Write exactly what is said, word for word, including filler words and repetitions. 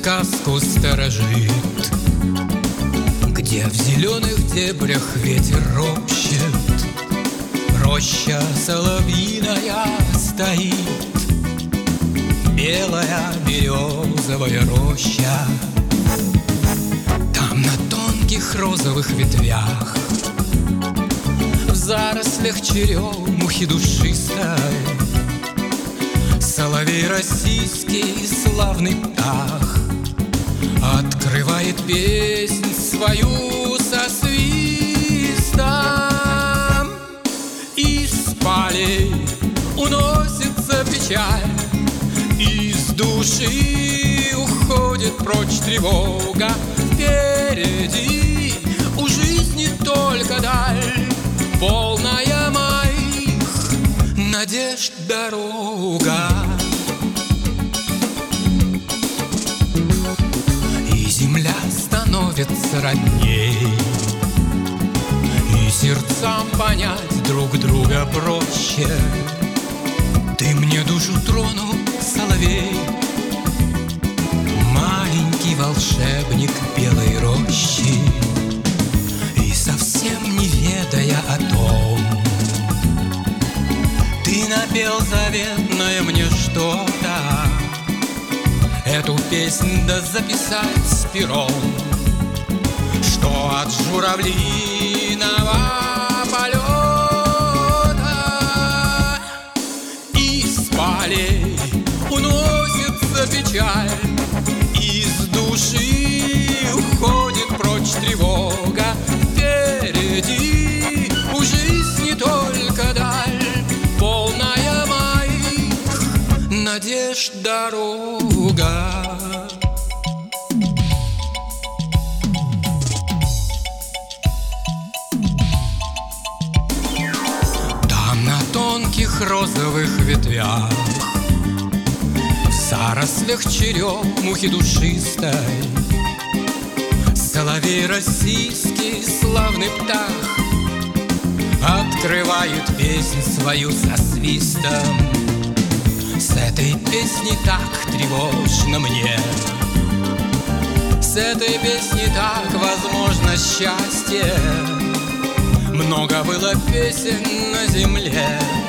сказку сторожит, где в зеленых дебрях ветер ропщет. Роща соловьиная стоит, белая березовая роща. Там на тонких розовых ветвях, в зарослях черемухи душистой, соловей российский славный птах открывает песнь свою со свистом. Из полей уносится печаль, из души уходит прочь тревога. Впереди у жизни только даль, полная моих надежд дорога. И земля становится родней, и сердцам понять друг друга проще. Ты мне душу тронул, соловей, маленький волшебник белой рощи. И совсем не ведая о том, ты напел заветное мне что-то. Эту песнь да записать с пером, что от журавлиного полета из полей уносится печаль, из души уходит прочь тревога. Впереди у жизни только даль, полная моих надежд дорога. Там на тонких розовых ветвях, в зарослях черемухи душистой, соловей российский славный птах открывает песнь свою со свистом. С этой песней так тревожно мне, с этой песней так возможно счастье. Много было песен на земле,